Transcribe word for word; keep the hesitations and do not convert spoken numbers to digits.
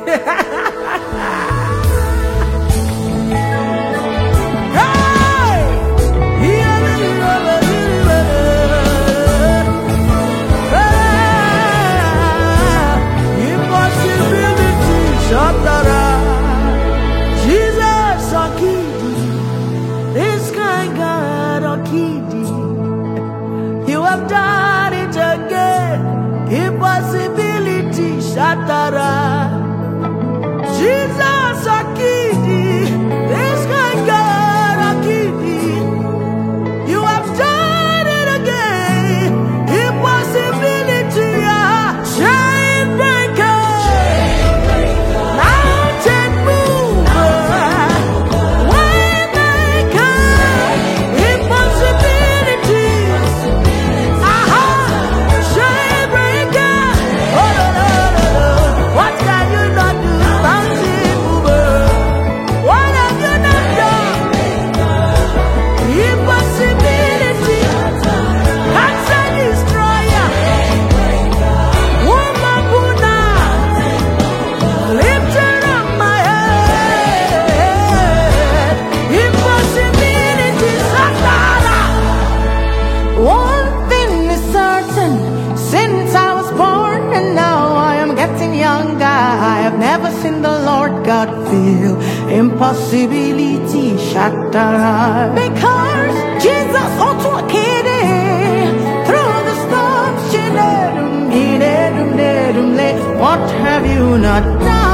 You have done it again. Impossibility, Shatara. Jesus, Akidi, this kind God, Akidi. You have done it again. Impossibility, chain breaker, mountain mover, way maker, impossibility. Aha, chain breaker. Oh no no no no. What can you not do, mountain mover? What have you not done? Impossibility, cancer destroyer, woman Buddha, lifter up my head. Impossibility, Satana. One thing is certain, since I was born and now I am getting younger, I have never seen the Lord God feel impossibility shatter. Because Jesus also a kid through the storms, she let him, he let him, let him, let. What have you not done?